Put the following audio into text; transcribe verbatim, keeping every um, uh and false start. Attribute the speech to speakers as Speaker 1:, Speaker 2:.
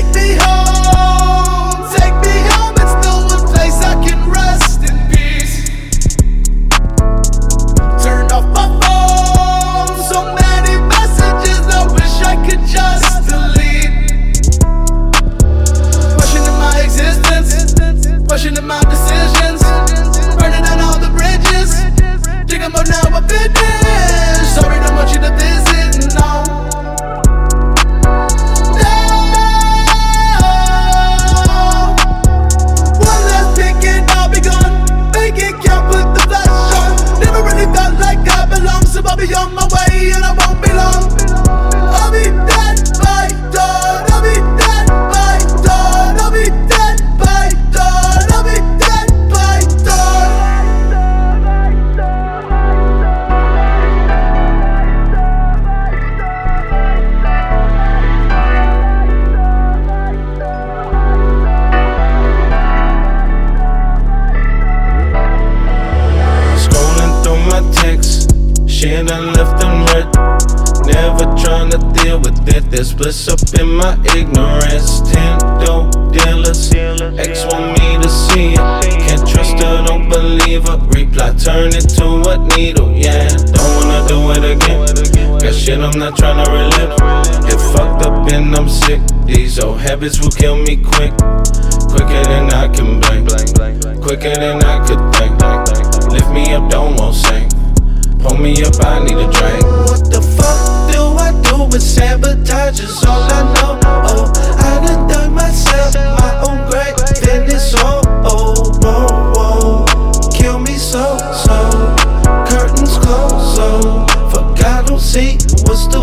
Speaker 1: me home, take me home. It's the one place I can rest in peace. Turned off my phone, so many messages I wish I could just delete. Questioning my existence, questioning my decisions, burning down all the bridges. Think about now I finished. Sorry, don't want you to visit, no. No. One last ticket, I'll be gone. Make it count, put the flash on. Never really felt like I belong, so I'll be on my way and I won't be long. I'll be dead by dawn. I'll be dead by dawn. I'll be dead by dawn. I'll be dead by dawn.
Speaker 2: Scrolling through my texts, shit I left them read. Never trying to deal with it, there's bliss up in my ignorance. Ten dope dealers, ex want me to see it. Can't trust her, don't believe her. Reply, turn it to a needle, yeah. Don't wanna do it again. Got shit I'm not trying to relive. Get fucked up and I'm sick. These old habits will kill me quick. Quicker than I can blink, quicker than I could think. Lift me up, don't want sink. Pull me up, I need a drink. What the fuck do I do with sabotage is all I know. Oh, I done dug myself my own grave, then it's all oh, whoa, whoa. Kill me so, so. Curtains closed, so. Fuck, I don't see what's the